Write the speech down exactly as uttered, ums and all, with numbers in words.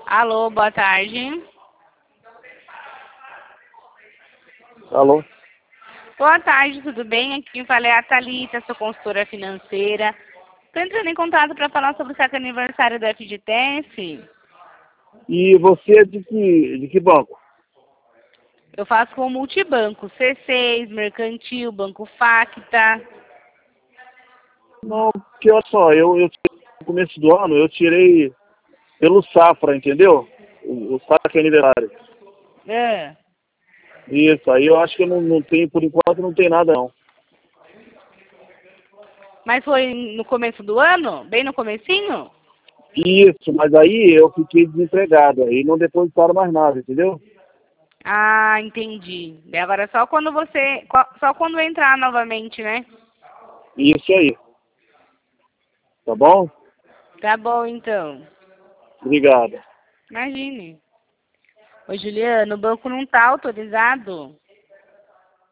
Alô, boa tarde. Alô? Boa tarde, tudo bem? Aqui quem fala é a Thalita, sou consultora financeira. Estou entrando em contato para falar sobre o seu aniversário do F G T S. E você é de que, de que banco? Eu faço com o multibanco, C seis, Mercantil, Banco Facta. Não, porque olha só, eu, eu no começo do ano eu tirei pelo Safra, entendeu? O, o saque aniversário. É. Isso, aí eu acho que eu não, não tenho, por enquanto não tem nada não. Mas foi no começo do ano? Bem no comecinho? Isso, mas aí eu fiquei desempregado, aí não depositaram mais nada, entendeu? Ah, entendi. E agora só quando você... Só quando entrar novamente, né? Isso aí, tá bom? Tá bom, então. Obrigado. Imagine. Ô, Juliano, o banco não tá autorizado.